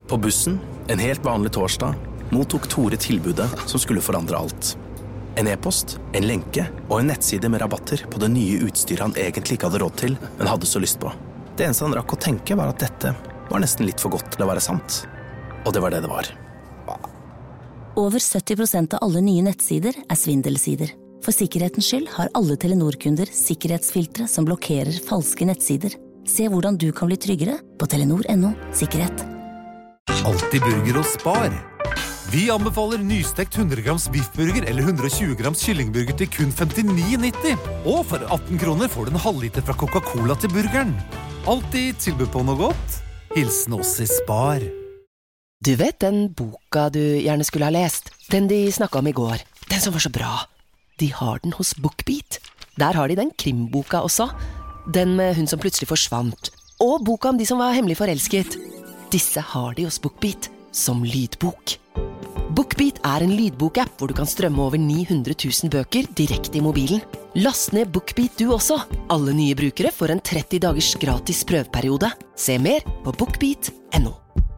På bussen, en helt vanlig torsdag, mottok Tore tilbudet som skulle forandre alt. En e-post, en lenke og en nettside med rabatter på det nye utstyret han egentlig ikke hadde råd til, men hadde så lyst på. Det eneste han rakk å tenke var at dette var nesten litt for godt til å være sant. Og det var det det var. Over 70% av alle nye nettsider svindelsider. For sikkerhetens skyld har alle Telenor-kunder sikkerhetsfiltre som blokkerer falske nettsider. Se hvordan du kan bli tryggere på telenor.no/sikkerhet. Alltid burger hos Spar. Vi anbefaler nystekt 100 grams biffburger eller 120 grams kyllingburger til kun 59,90. Og for 18 kroner får du en halvliter fra Coca-Cola til burgeren. Alltid tilbud på noe godt. Hilsen oss I Spar. Du vet den boka du gjerne skulle ha lest? Den de snakket om I går. Den som var så bra. De har den hos BookBeat. Der har de den krimboka også. Den med hun som plutselig forsvant. Og boka om de som var hemmelig forelsket. Disse har de hos BookBeat som lydbok. BookBeat en lydbok-app hvor du kan strømme over 900 000 bøker direkte I mobilen. Last ned BookBeat du også. Alle nye brukere får en 30 dagers gratis prøveperiode. Se mer på bookbeat.no.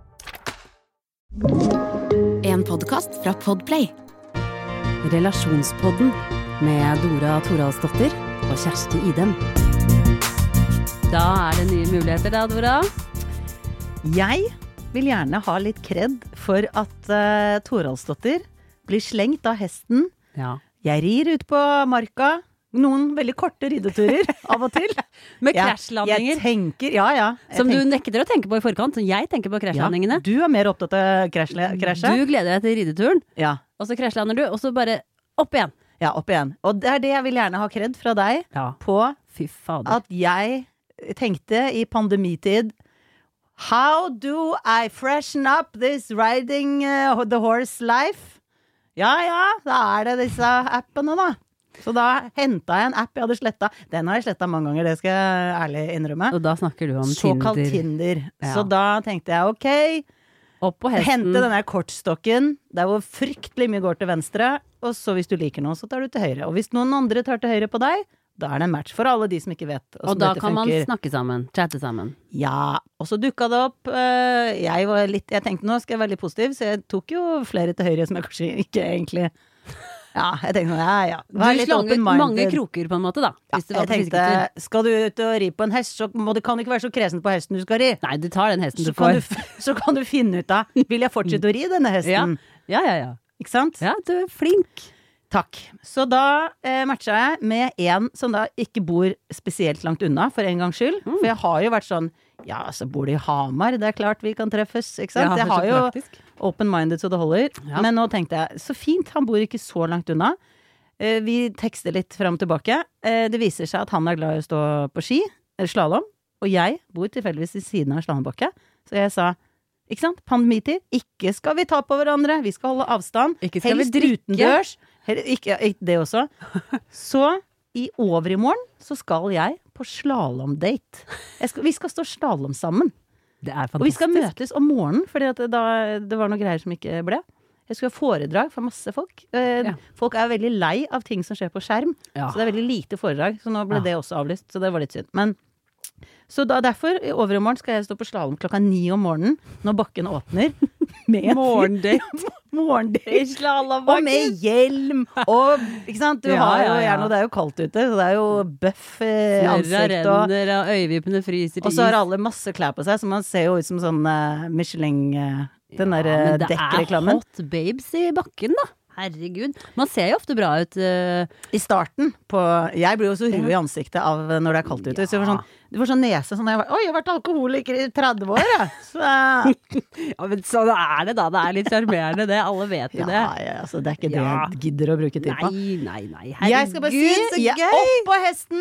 En podcast fra Podplay. Relasjonspodden med Dora Toralsdottir og Kjersti Idem. Da det nye muligheter da, Dora. Jeg vil gjerne ha litt kredd for at Toralsdottir blir slengt av hesten. Ja. Jeg rir ut på marka, noen veldig korte rideturer av og til. Med krasjlandinger. Jeg tenker, ja. Som du nekter å tenke på I forkant, som jeg tenker på krasjlandingene. Ja, du mer opptatt av krasjet. Du gleder deg til rideturen, ja. Og så krasjlander du, og så bare opp igjen. Ja, opp igjen. Og det det jeg vil gjerne ha kredd fra deg på Fy fader. at jeg tenkte I pandemitid How do I freshen up this riding the horse life? Ja, da det disse appene da. Så da hentet jeg en app jeg hadde slettet. Den har jeg slettet mange ganger, det skal jeg ærlig innrømme. Og da snakker du om såkalt Tinder. Ja. Så da tenkte jeg, ok, opp på hesten. hente denne kortstokken, der hvor fryktelig mye går til venstre, og så hvis du liker noe, så tar du til høyre. Og hvis noen andre tar til høyre på deg, da det en match for alle de som ikke vet hvordan og da dette kan funker. man snakke sammen, chatte sammen. Ja, og så dukket det opp jeg tenkte nå skal jeg være litt positiv, så jeg tok jo flere til høyre som jeg kanskje ikke egentlig jeg tenkte ja. Du slang ut mange kroker på en måte da. Jeg tenkte, skal du ut og ri på en hest, så kan du ikke være så kresen på hesten du skal ri. Nei, du tar den hesten du får. Så kan du finne ut av, vil jeg fortsette å ri denne hesten? Ja. Ikke sant? Ja, du flink. Takk. Så da matcha jeg med en som da ikke bor spesielt langt unna, for en gangs skyld. For jeg har jo vært sånn, så bor de I Hamar, det klart vi kan treffes, ikke sant? Ja, jeg har jo praktisk. open-minded så det holder. Ja. Men nå tenkte jeg, så fint, han bor ikke så langt unna. Vi tekster litt frem og tilbake. Det viser seg at han glad I å stå på ski, eller slalom, og jeg bor tilfeldigvis I siden av slalombakke. Så jeg sa, ikke sant, pandemitid, ikke skal vi ta på hverandre, vi skal holde avstand, ikke skal helst vi drikke. Utendørs, ikke det også. Så I overmorgen så skal jeg på slalomdate. Vi skal stå slalom sammen. Det fantastisk. Og vi skal møtes om morgenen, fordi at det var noen greier som ikke ble. Jeg skulle ha foredrag for masse folk. Folk veldig lei av ting som skjer på skjerm, så det veldig lite foredrag, så nå ble det også avlyst, så det var litt synd. Men så derfor, I overmorgen skal jeg stå på slalom 9:00 om morgenen, når bakken åpner, med morgendate. Morgendate. Og med hjelm, og, ikke sant, du har jo gjerne, det jo kaldt ute, så det jo bøff ansikt, renner, og øyevippene fryser og så har alle masse klær på seg, så man ser jo ut som sånn Michelin, den der dekkreklamen. Det hot babes I bakken da. Herregud. Man ser jo ofte bra ut. I starten jeg blir jo så rød I ansiktet av når det kaldt ute. Så det var sånn nese, sånn jeg har vært alkoholiker I 30 år, Så men sånn det da. Det litt charmerende det. Alle vet jo det. Ja, altså det ikke det jeg gidder å bruke tid på. Nei. Herregud, jeg skal bare si, jeg opp på hesten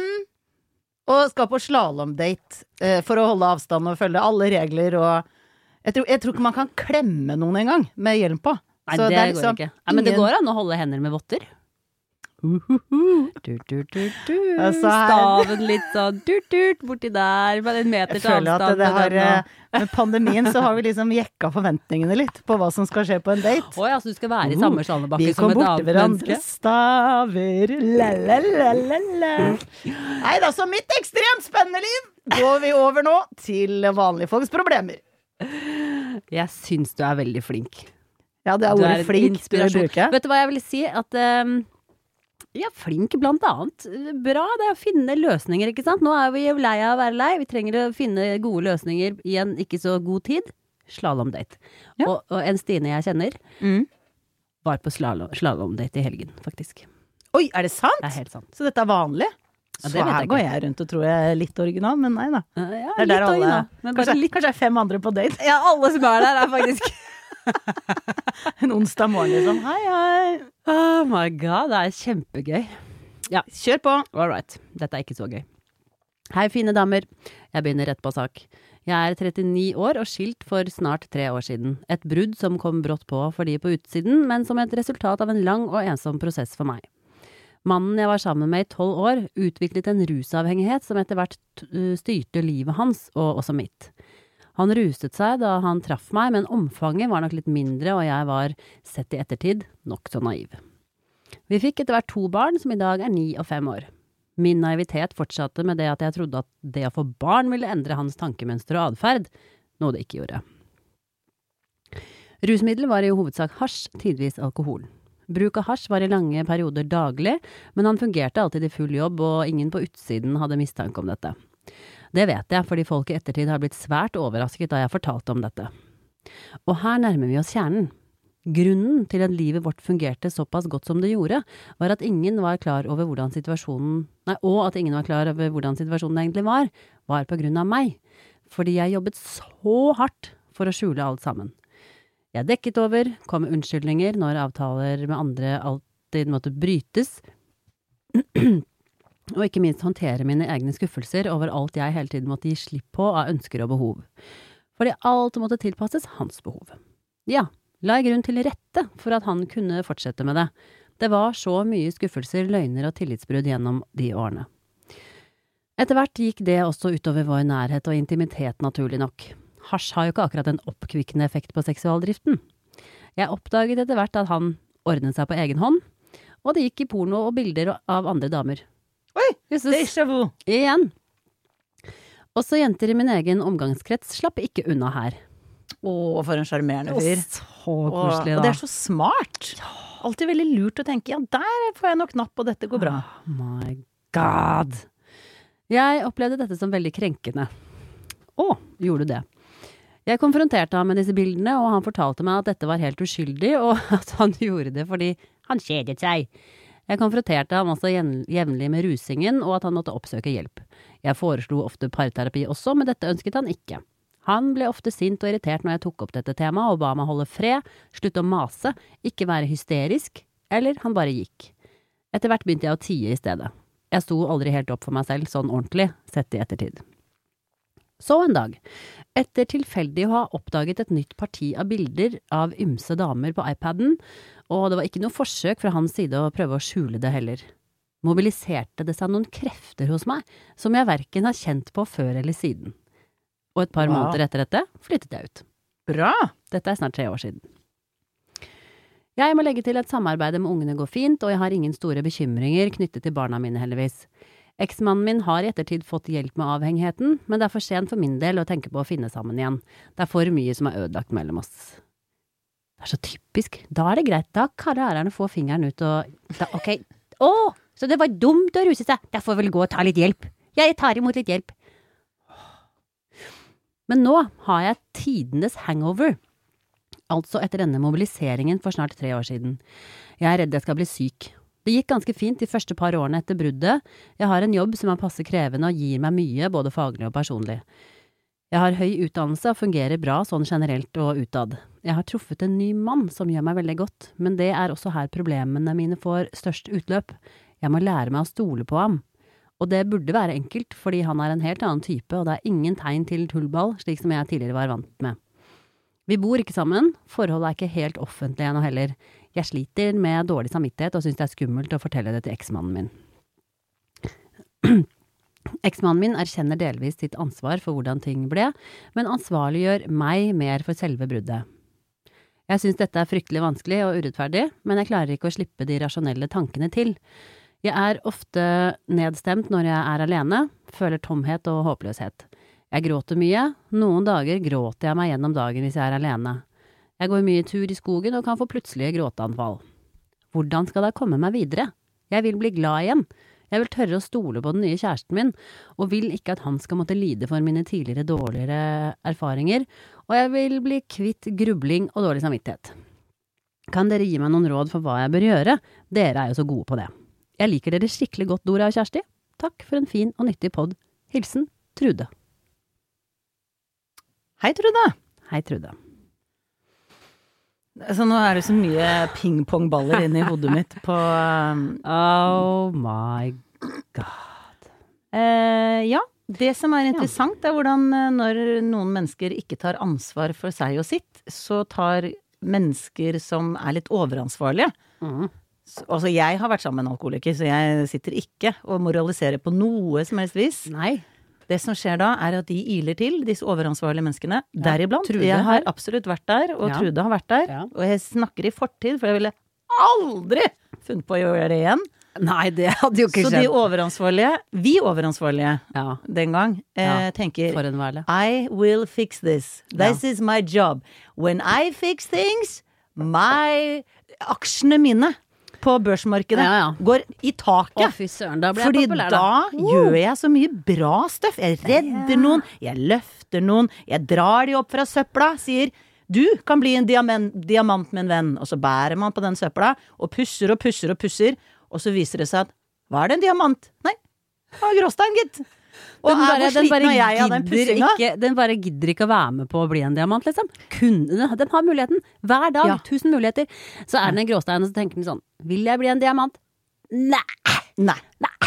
og skal på slalomdate for å holde avstand og følge alle regler. Og jeg tror ikke man kan klemme noen en gang med hjelm på. Nei, så det liksom går ikke. Nei, men det går an å holde hender med votter. Staven litt sånn borti der, med en meter til avstand. Jeg føler at med pandemien så har vi liksom jekka forventningene litt på hva som skal skje på en date. Så du skal være I samme slalombakke som et annet menneske. Vi kom bort til hverandre, staver, la. Nei da, så mitt ekstremt spennende liv går vi over nå til vanlige folks problemer. Jeg synes du veldig flink. Ja, det Du ordet en flink du vil inspirasjon. bruke. Vet du hva jeg vil si? At flink blant annet. Bra, det å finne løsninger, ikke sant? Nå vi lei av å være lei. Vi trenger å finne gode løsninger i en ikke så god tid. Slalomdate. Ja. Og en Stine jeg kjenner var på slalomdate i helgen, faktisk. Oi, er det sant? Det helt sant. Så dette er vanlig? Ja, det Så vet her jeg går ikke. jeg rundt og tror jeg er litt original, men nei da. Ja, Det er litt der alle, original, men bare kanskje, litt. kanskje er 5 andre på date. Ja, alle som der faktisk En onsdag morgen liksom. Hei, hei. Oh my god, det kjempegøy. Ja, Kjør på. all right. Dette ikke så gøy. Hei, fine damer. Jeg begynner rett på sak. Jeg 39 år og skilt for snart 3 år siden. Et brudd som kom brått på for de på utsiden, men som et resultat av en lang og ensom prosess for meg. Mannen jeg var sammen med i 12 år, utviklet en rusavhengighet som etter hvert styrte livet hans, og også mitt. Han ruset seg da han traff meg, men omfanget var nok litt mindre, og jeg var, sett i ettertid, nok så naiv. Vi fikk etter hvert 2 barn, som i dag 9 og 5 år. Min naivitet fortsatte med det at jeg trodde at det å få barn ville endre hans tankemønster og adferd, noe det ikke gjorde. Rusmiddel var i hovedsak hasj, tidvis alkohol. Bruk av hasj var i lange perioder daglig, men han fungerte alltid i full jobb, og ingen på utsiden hadde mistanke om dette. Det vet jeg, fordi folk i ettertid har blitt svært overrasket da jeg fortalte om dette. Og her nærmer vi oss kjernen. Grunnen til at livet vårt fungerte såpass godt som det gjorde, var at ingen var klar over hvordan situasjonen egentlig var på grunn av meg, fordi jeg jobbet så hardt for å skjule alt sammen. Jeg dekket over, kom med unnskyldninger når avtaler med andre alltid måtte brytes, og ikke minst håndtere mine egne skuffelser over alt jeg hele tiden måtte gi slipp på av ønsker og behov. Fordi alt måtte tilpasses hans behov. Ja, la jeg grunn til rette for at han kunne fortsette med det. Det var så mye skuffelser, løgner og tillitsbrudd gjennom de årene. Etter hvert gikk det også utover vår nærhet og intimitet, naturlig nok. Hasj har jo ikke akkurat en oppkvikkende effekt på seksualdriften. Jeg oppdaget etter hvert at han ordnet seg på egen hånd, og det gikk i porno og bilder av andre damer. Oi, Jesus. déjà vu. Igjen. Også jenter i min egen omgangskrets slapp ikke unna her. Åh, for en charmerende fyr. Så koselig da. Og det er så smart. Alltid veldig lurt å tenke, ja, der får jeg nok napp, og dette går bra. Oh my god. Jeg opplevde dette som veldig krenkende. Gjorde du det? Jeg konfronterte ham med disse bildene, og han fortalte meg at dette var helt uskyldig, og at han gjorde det fordi han kjedet seg. Jeg konfronterte ham også jevnlig med rusingen, og at han måtte oppsøke hjelp. Jeg foreslo ofte parterapi også, men dette ønsket han ikke. Han ble ofte sint og irritert når jeg tok opp dette temaet, og ba meg holde fred, slutte å mase, ikke være hysterisk, eller han bare gikk. Etter hvert begynte jeg å tie i stedet. Jeg sto aldri helt opp for meg selv, sånn ordentlig, sett i ettertid. Så en dag, etter tilfeldig å ha oppdaget et nytt parti av bilder av ymse damer på iPaden, og det var ikke noe forsøk fra hans side å prøve å skjule det heller, mobiliserte det seg noen krefter hos meg som jeg hverken har kjent på før eller siden. Og et par måneder etter dette flyttet jeg ut. Bra! Dette er snart 3 år siden. Jeg må legge til at samarbeidet med ungene går fint, og jeg har ingen store bekymringer knyttet til barna mine heldigvis. Eksmannen min har i ettertid fått hjelp med avhengigheten, men det er for sent for min del å tenke på å finne sammen igjen. Det er for mye som er ødelagt mellom oss. Det er så typisk. Da er det greit. Da kan lærerne få fingeren ut og... Ok. Så det var dumt å ruse seg. Da får vel gå og ta litt hjelp. Jeg tar imot litt hjelp. Men nå har jeg tidenes hangover. Altså etter denne mobiliseringen for snart 3 år siden. Jeg er redd jeg skal bli syk. Det gikk ganske fint de første par årene etter bruddet. Jeg har en jobb som er passe krevende og gir meg mye, både faglig og personlig. Jeg har høy utdannelse og fungerer bra sånn generelt og utad. Jeg har truffet en ny mann som gjør meg veldig godt, men det er også her problemene mine får størst utløp. Jeg må lære meg å stole på ham. Og det burde være enkelt, fordi han er en helt annen type, og det er ingen tegn til tullball, slik som jeg tidligere var vant med. Vi bor ikke sammen, forholdet er ikke helt offentlig ennå heller. Jeg sliter med dårlig samvittighet og synes det er skummelt å fortelle det til eksmannen min. Eksmannen min erkjenner delvis sitt ansvar for hvordan ting ble, men ansvarliggjør meg mer for selve bruddet. Jeg synes dette er fryktelig vanskelig og urettferdig, men jeg klarer ikke å slippe de rasjonelle tankene til. Jeg er ofte nedstemt når jeg er alene, føler tomhet og håpløshet. Jeg gråter mye. Noen dager gråter jeg meg gjennom dagen hvis jeg alene. Jeg går mye tur i skogen og kan få plutselige gråteanfall. Hvordan skal jeg komme meg videre? Jeg vil bli glad igjen. Jeg vil tørre å stole på den nye kjæresten min, og vil ikke at han skal måtte lide for mine tidligere dårligere erfaringer, og jeg vil bli kvitt grubling og dårlig samvittighet. Kan dere gi meg noen råd for hva jeg bør gjøre? Dere jo så gode på det. Jeg liker dere skikkelig godt, Dora og Kjersti. Takk for en fin og nyttig podd. Hilsen Trude. Hei, Trude. Hei, Trude. Så nå det så mye pingpongballer inne i hodet mitt på Oh my god. Ja, det som interessant hvordan når noen mennesker ikke tar ansvar for seg og sitt, så tar mennesker som litt overansvarlige. Altså, jeg har vært sammen med en alkoholiker, så jeg sitter ikke og moraliserer på noe som helst vis. Nei. Det som skjer da, at de iler til, disse overansvarlige menneskene, deriblant. Trude jeg har absolutt vært der, og Trude har vært der, og jeg snakker i fortid, for jeg ville aldri funnet på å gjøre det igjen. Nei, det hadde jo ikke skjedd. Så de overansvarlige, vi overansvarlige, den gang, tenker, I will fix this. This is my job. When I fix things, aksjene mine på børsmarkedet går i taket. Fy søren, da ble jeg fordi populær, da gjør jeg så mye bra stuff. Jeg redder noen, jeg løfter noen, jeg drar de opp fra søpla, sier, du kan bli en diamant med en venn. Og så bærer man på den søpla, og pusser og pusser og pusser, og så viser det seg at, hva det en diamant? Nei, det var gråstein, gitt. Og den bare gidder ikke å være med på å bli en diamant, liksom. Den har muligheten. Hver dag, 1000 muligheter. Så den en gråstein, og så tenker den sånn, vil jeg bli en diamant? Nei.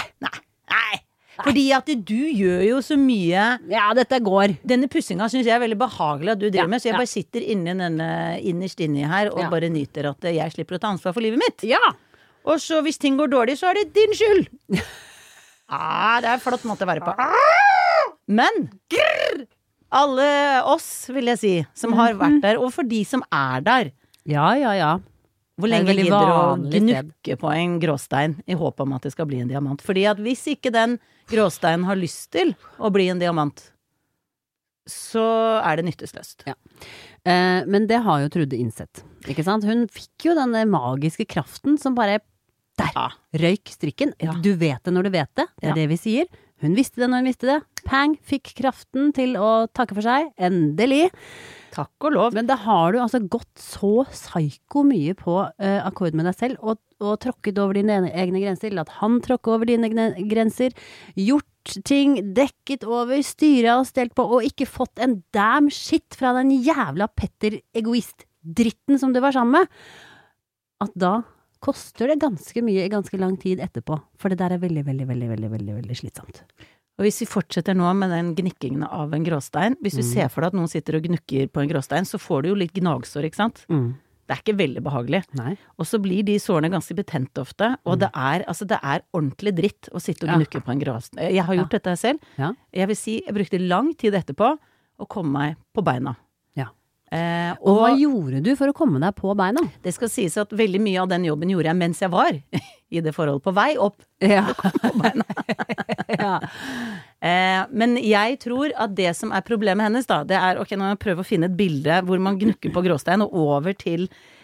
Fordi at du gjør jo så mye. Ja, dette går. Denne pussinga synes jeg veldig behagelig at du driver med, så jeg bare sitter innerst inni her og bare nyter at jeg slipper å ta ansvar for livet mitt. Ja. Og så hvis ting går dårlig, så det din skyld. Det flott måte å være på. Men alle oss, vil jeg si, som har vært der, og for de som der. Ja. Hvor lenge gidder å gnukke på en gråstein i håp om at det skal bli en diamant? Fordi at hvis ikke den gråsteinen har lyst til å bli en diamant, så det nyttesløst. Ja. Men det har jo Trude innsett, ikke sant? Hun fikk jo denne magiske kraften som bare røyk strikken. Du vet det når du vet det. Det det vi sier. Hun visste det når hun visste det. Pang, fikk kraften til å takke for seg. Endelig. Takk og lov. Men da har du altså gått så psyko mye på akkord med deg selv, og tråkket over dine egne grenser, eller at han tråkker over dine grenser, gjort ting, dekket over, styret og stelt på, og ikke fått en damn shit fra den jævla Petter-egoist-dritten som du var sammen med. At da koster det ganske mye i ganske lang tid etterpå, for det der veldig, veldig, veldig, veldig, veldig, veldig slitsomt. Og hvis vi fortsetter nå med den gnikkingen av en gråstein, hvis du ser for deg at noen sitter og gnukker på en gråstein, så får du jo litt gnagsår, ikke sant? Det ikke veldig behagelig. Nei. Og så blir de sårene ganske betent ofte, og det ordentlig dritt å sitte og gnukke på en gråstein. Jeg har gjort dette selv. Ja. Jeg vil si, jeg brukte lang tid etterpå å komme meg på beina. Og hva gjorde du for å komme deg på beina? Det skal sies at veldig mye av den jobben gjorde jeg mens jeg var i det forholdet, på vei opp på beina. Men jeg tror at det som problemet hennes da, det ok, nå må jeg prøve å finne et bilde hvor man gnukker på gråstein og over til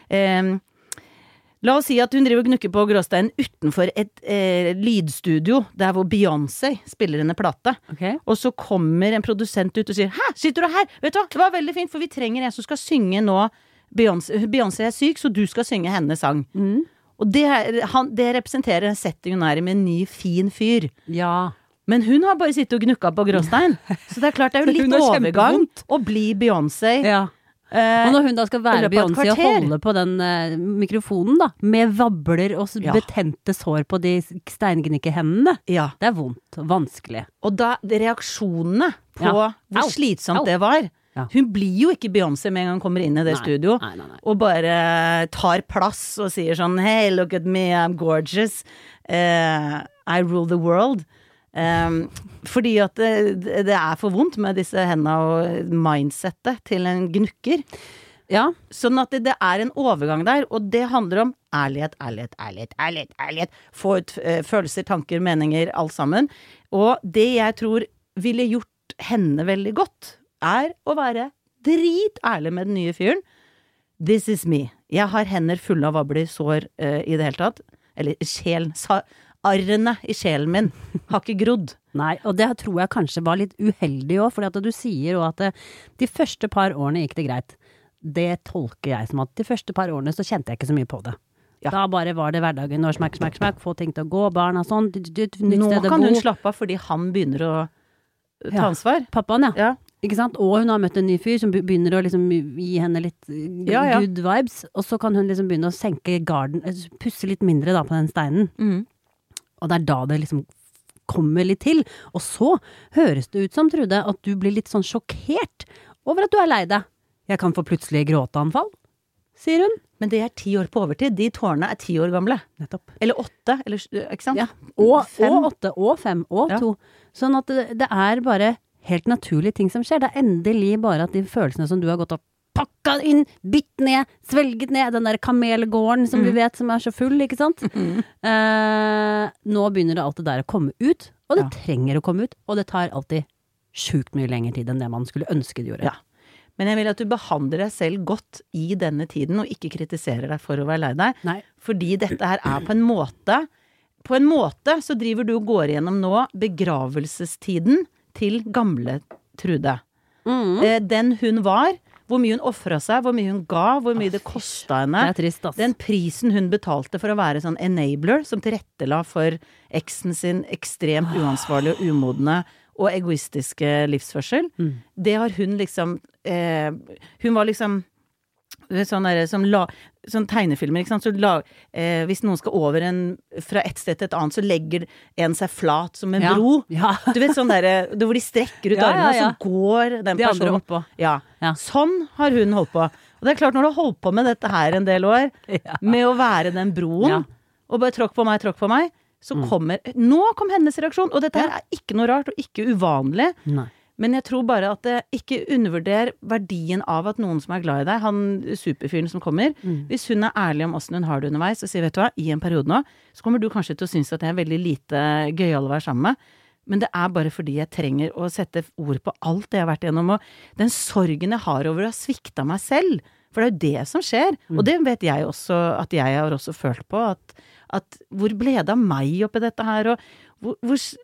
la oss si at hun driver og gnukker på gråstein utenfor et lydstudio, der hvor Beyoncé spiller en plate. Okay. Og så kommer en produsent ut og sier, hæ, sitter du her? Vet du hva, det var veldig fint, for vi trenger en som skal synge nå. Beyoncé syk, så du skal synge hennes sang. Og det representerer en setting hun i med en ny, fin fyr. Ja. Men hun har bare sittet og gnukket på gråstein. Så det klart, det jo litt overgang å bli Beyoncé. Ja. Og når hun da skal være Beyoncé og holde på den mikrofonen da, med vabler og betente sår på de steingnikkehendene, det vondt, vanskelig. Og da reaksjonene på hvor slitsomt det var, hun blir jo ikke Beyoncé med en gang hun kommer inn i det studio, og bare tar plass og sier sånn, hey, look at me, I'm gorgeous, I rule the world. Fordi at det for vondt med disse hendene og mindsettet til en gnukker. Ja, sånn at det en overgang der, og det handler om ærlighet. Få ut følelser, tanker, meninger, alt sammen. Og det jeg tror ville gjort henne veldig godt, å være dritærlig med den nye fyren. This is me. Jeg har hender fulle av vabler, sår i det hele tatt. Eller arrene i sjelen min har ikke grodd. Nei, og det tror jeg kanskje var litt uheldig også, fordi at du sier jo at de første par årene gikk det greit. Det tolker jeg som at de første par årene så kjente jeg ikke så mye på det. Ja. Da bare var det hverdagen, og smakk, få ting til å gå, barn og sånn. Nå kan hun slappe av fordi han begynner å ta ansvar. Pappaen, ja. Ikke sant? Og hun har møtt en ny fyr som begynner å liksom gi henne litt good vibes, og så kan hun liksom begynne å senke garden, pusse litt mindre da på den steinen. Og det da det liksom kommer litt til. Og så høres det ut som, Trude, at du blir litt sånn sjokkert over at du lei deg. Jeg kan få plutselig gråteanfall, sier hun. Men det 10 år på overtid. De tårene 10 år gamle. Nettopp. Eller 8, eller, ikke sant? Ja. Og 8, og 5, og 2. Sånn at det bare helt naturlige ting som skjer. Det endelig bare at de følelsene som du har gått og pakket inn, bitt ned, svelget ned, den der kamelgården som vi vet som så full, ikke sant? Nå begynner det alt det der å komme ut, og det trenger å komme ut, og det tar alltid sjukt mye lengre tid enn det man skulle ønske det gjorde. Ja. Men jeg vil at du behandler deg selv godt i denne tiden, og ikke kritiserer deg for å være lei deg. Nei. Fordi dette her på en måte så driver du og går igjennom nå begravelsestiden til gamle Trude. Den hun var, hvor mye hun offret seg, hvor mye hun ga, hvor mye det kostet henne. Det trist, ass. Den prisen hun betalte for å være sånn enabler, som tilrettela for eksen sin ekstremt uansvarlige og umodne og egoistiske livsførsel. Det har hun liksom hun var liksom sånn tegnefilmer, ikke sant? Så hvis noen skal over fra et sted til et annet, så legger en seg flat som en bro. Ja. Du vet sånn der, hvor de strekker ut armene, og så går den de personen oppå. Ja. Sånn har hun holdt på. Og det klart, når du har holdt på med dette her en del år, med å være den broen, og bare tråkk på meg, så nå kom hennes reaksjon, og dette her ikke noe rart og ikke uvanlig. Nei. Men jeg tror bare at det ikke undervurderer verdien av at noen som glad i deg, han superfyren som kommer, hvis hun ærlig om hvordan hun har det underveis, og sier, vet du hva, i en periode nå, så kommer du kanskje til å synes at det veldig lite gøyal å være sammen med, men det bare fordi jeg trenger å sette ord på alt det jeg har vært gjennom, og den sorgen jeg har over å ha sviktet meg selv, for det jo det som skjer, og det vet jeg også, at jeg har også følt på, at hvor ble det av meg oppi dette her, og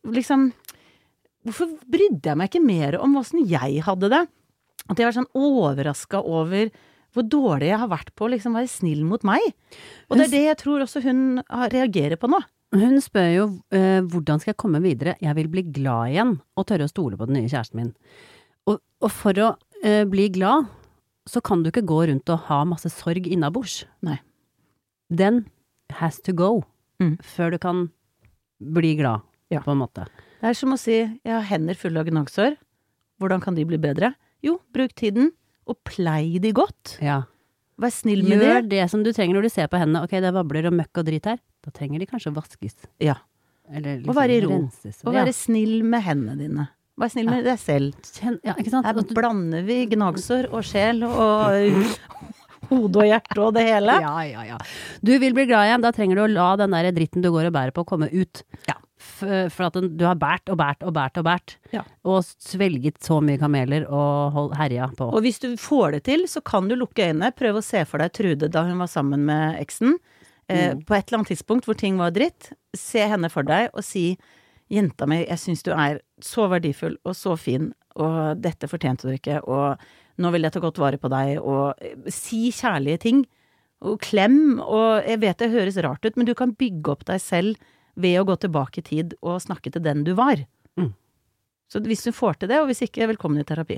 hvorfor brydde jeg meg ikke mer om hvordan jeg hadde det? At jeg var sånn overrasket over hvor dårlig jeg har vært på å liksom være snill mot meg. Og det det jeg tror også hun reagerer på nå. Hun spør jo, hvordan skal jeg komme videre? Jeg vil bli glad igjen, og tørre å stole på den nye kjæresten min. Og for å bli glad, så kan du ikke gå rundt og ha masse sorg innabords. Nei. Den has to go, før du kan bli glad, på en måte. Det som å si, jeg har hender fulle av gnagsår. Hvordan kan de bli bedre? Jo, bruk tiden, og plei de godt. Ja. Vær snill med det. Gjør det som du trenger når du ser på hendene. Ok, det vabler og møkk og drit her. Da trenger de kanskje å vaskes. Ja. Eller liksom og være i ro. Renses. Og være snill med hendene dine. Vær snill med deg selv. Ja, ikke sant? Her blander vi gnagsår og sjel og hode og hjerte og det hele. Ja. Du vil bli glad igjen, da trenger du å la den der dritten du går og bærer på komme ut. Ja. For at du har bært og bært. Ja. Og svelget så mye kameler og herja på. Og hvis du får det til, så kan du lukke øynene, prøve å se for deg Trude da hun var sammen med eksen. På et eller annet tidspunkt hvor ting var dritt. Se henne for deg og si, jenta mi, jeg synes du så verdifull og så fin, og dette fortjente du ikke, og nå vil jeg ta godt vare på deg, og si kjærlige ting, og klem, og jeg vet det høres rart ut, men du kan bygge opp deg selv ved å gå tilbake i tid og snakke til den du var. Så hvis du får til det, og hvis ikke, velkommen i terapi.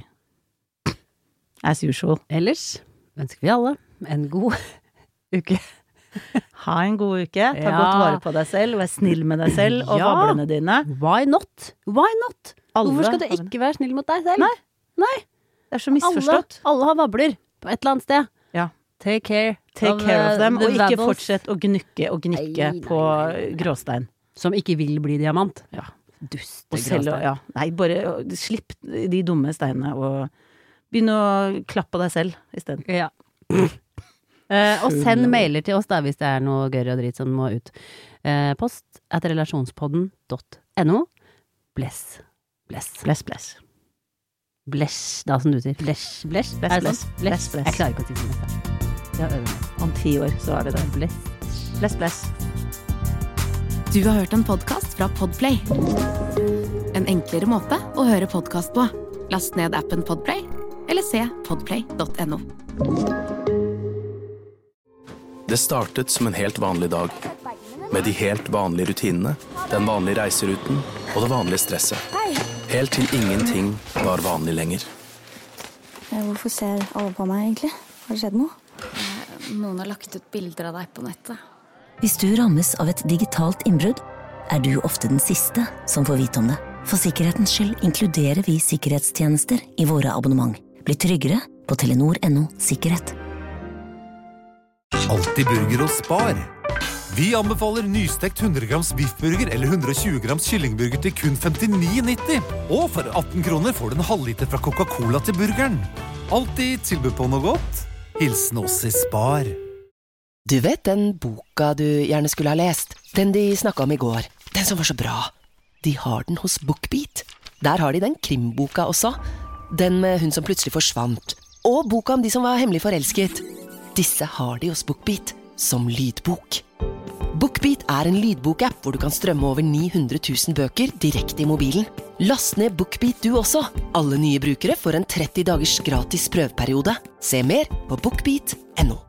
As usual. Ellers ønsker vi alle en god uke. Ha en god uke, ta godt vare på deg selv, vær snill med deg selv og vablene dine. Why not? Hvorfor skal du ikke være snill mot deg selv? Nei. Det så misforstått. Alle har vabler på et eller annet sted. Ja. Take care of them, og ikke fortsett å gnikke på gråstein. Som ikke vil bli diamant. Ja. Duste gråstein. Nei, bare slipp de dumme steinene, og begynne å klappe på deg selv i stedet. Ja. Og send mailer til oss da, hvis det noe gørr og dritt som må ut. Post@relasjonspodden.no. Bless. Blesh, da som du sier. Blesh. Blesh. Er det sånn? Blesh. Jeg klarer ikke å si det. Jeg øver meg. Om 10 år så har vi det. Bless. Du har hørt en podcast fra Podplay. En enklere måte å høre podcast på. Last ned appen Podplay, eller se podplay.no. Det startet som en helt vanlig dag, med de helt vanlige rutinene, den vanlige reiseruten og det vanlige stresset. Helt til ingenting var vanlig lenger. Hvorfor ser alle på meg egentlig? Har det skjedd noe? Noen har lagt ut bilder av deg på nettet. Hvis du rammes av et digitalt innbrudd, er du ofte den siste som får vite om det. For sikkerhetens skyld inkluderer vi sikkerhetstjenester i våre abonnement. Bli tryggere på Telenor.no sikkerhet. Alltid burger og Spar. Vi anbefaler nystekt 100 grams biffburger eller 120 grams kyllingburger til kun 59,90. Og for 18 kroner får du en halvliter fra Coca-Cola til burgeren. Alltid tilbud på noe godt. Hilsen oss i Spar. Du vet den boka du gjerne skulle ha lest? Den de snakket om i går. Den som var så bra. De har den hos BookBeat. Der har de den krimboka også. Den med hun som plutselig forsvant. Og boka om de som var hemmelig forelsket. Disse har de hos BookBeat som lydbok. BookBeat er en lydbokapp hvor du kan strømme over 900 000 bøker direkte i mobilen. Last ned BookBeat du også. Alle nye brukere får en 30 dagers gratis prøveperiode. Se mer på bookbeat.no.